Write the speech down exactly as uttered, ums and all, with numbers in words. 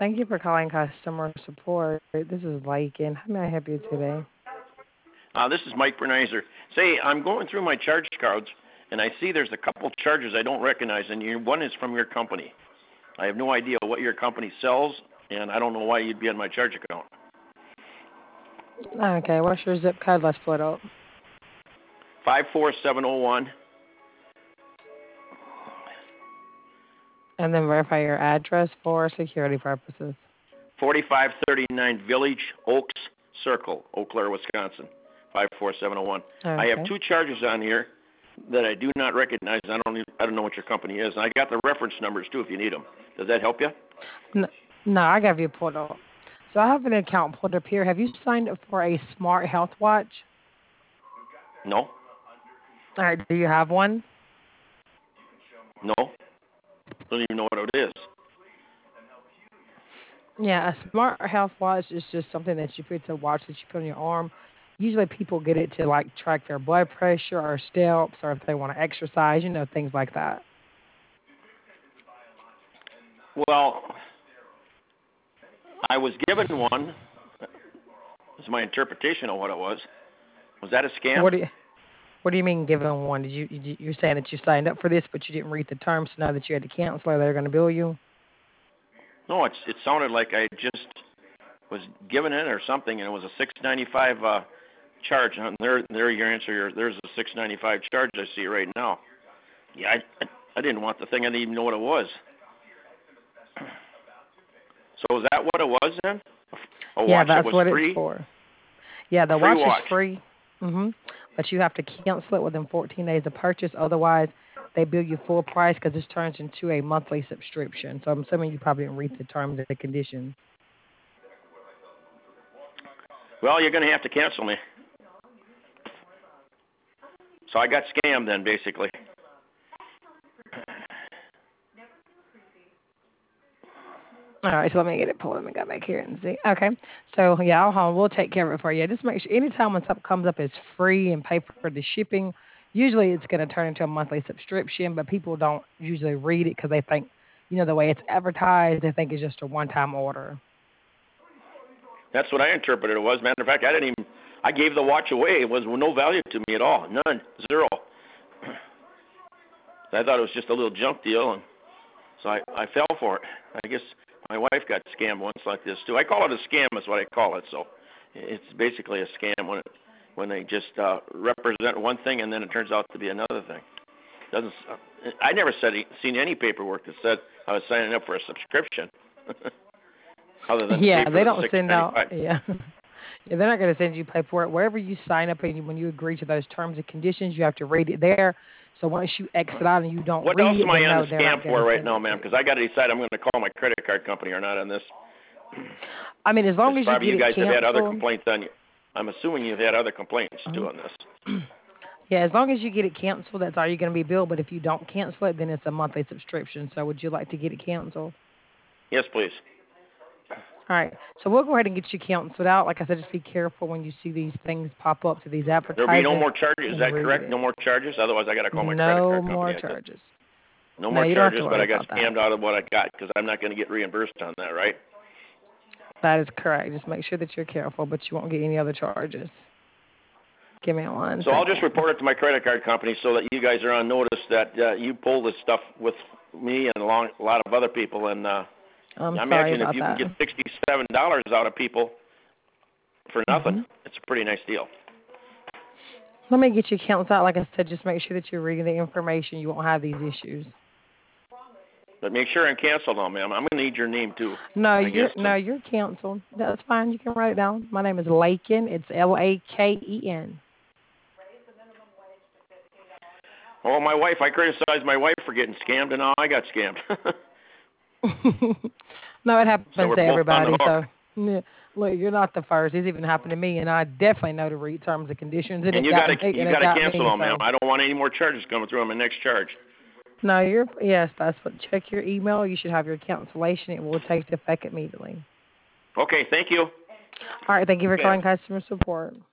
Thank you for calling customer support. This is Lakin. How may I help you today? Uh, this is Mike Bernizer. Say, I'm going through my charge cards, and I see there's a couple charges I don't recognize, and you, one is from your company. I have no idea what your company sells, and I don't know why you'd be on my charge account. Okay, what's your zip code? Let's pull it up. five four seven oh one. And then verify your address for security purposes. forty-five thirty-nine Village Oaks Circle, Eau Claire, Wisconsin. five four seven oh one. Okay. I have two charges on here that I do not recognize. I don't even, I don't know what your company is. And I got the reference numbers, too, if you need them. Does that help you? No, no I got you pulled up. So I have an account pulled up here. Have you signed up for a smart health watch? No. All right, do you have one? No. Don't even know what it is. Yeah, a smart health watch is just something that you put to watch that you put on your arm. Usually people get it to like track their blood pressure or steps or if they want to exercise, you know, things like that. Well, I was given one. This is my interpretation of what it was. Was that a scam? What do you What do you mean given one? Did you, you you're saying that you signed up for this but you didn't read the terms to know that you had to cancel or they're going to bill you? No, it's it sounded like I just was given it or something, and it was a six ninety-five uh, charge. And there, there, your answer. There's a six ninety-five charge. I see right now. Yeah, I, I didn't want the thing. I didn't even know what it was. So is that what it was then? A yeah, watch that's that was what free? it's for. Yeah, the a free watch, watch is free. Mhm. But you have to cancel it within fourteen days of purchase. Otherwise, they bill you full price because this turns into a monthly subscription. So I'm assuming you probably didn't read the terms and the conditions. Well, you're going to have to cancel me. So I got scammed then, basically. All right, so let me get it pulled. Let me go back here and see. Okay, so yeah, I'll hold. We'll take care of it for you. Just make sure anytime when something comes up as free and pay for the shipping, usually it's going to turn into a monthly subscription, but people don't usually read it because they think, you know, the way it's advertised, they think it's just a one-time order. That's what I interpreted it was. Matter of fact, I didn't even. I gave the watch away. It was no value to me at all. None. Zero. I thought it was just a little junk deal, and so I, I fell for it. I guess my wife got scammed once like this too. I call it a scam. Is what I call it. So it's basically a scam when it, when they just uh, represent one thing and then it turns out to be another thing. Doesn't. I never said seen any paperwork that said I was signing up for a subscription. Other than yeah, pay for they the don't send out. six ninety-five. Yeah. Yeah, they're not going to send you paperwork. Wherever you sign up and you, when you agree to those terms and conditions, you have to read it there. So once you exit out and you don't What read else it, am I then on no, the they're not scam going for to right send now, it ma'am? to Because you. I got to decide I'm going to call my credit card company or not on this. I mean, as long as you probably get you guys it have had other canceled. complaints on you. I'm assuming you've had other complaints too on this. Yeah, as long as you get it canceled, that's all you're going to be billed. But if you don't cancel it, then it's a monthly subscription. So would you like to get it canceled? Yes, please. All right. So we'll go ahead and get you canceled out. Like I said, just be careful when you see these things pop up to these advertisements. There'll be no more charges. Is that correct? It. No more charges? Otherwise, I got to call my no credit card company. more charges. No, no more you charges, don't have to but worry I got about scammed that. out of what I got because I'm not going to get reimbursed on that, right? That is correct. Just make sure that you're careful, but you won't get any other charges. Give me one So second. I'll just report it to my credit card company so that you guys are on notice that uh, you pull this stuff with me and along a lot of other people. And uh, I'm I sorry imagine about if you that. can get sixty-seven dollars out of people for nothing, mm-hmm. it's a pretty nice deal. Let me get you canceled out. Like I said, just make sure that you're reading the information. You won't have these issues. But make sure and cancel them, ma'am. I'm going to need your name, too. No, I you're guess, no, you're canceled. That's fine. You can write it down. My name is Laken. It's L A K E N. Oh, my wife. I criticized my wife for getting scammed, and now I got scammed. No, it happens so we're to both everybody. On the hook. So, yeah, look, you're not the first. It's even happened to me, and I definitely know to read terms and conditions. And, And it you got gotta, me, you and it got to got cancel me, them, so. ma'am. I don't want any more charges coming through on my next charge. No, you're yes. That's what. Check your email. You should have your cancellation. It will take effect immediately. Okay, thank you. All right. Thank you for Okay. calling customer support.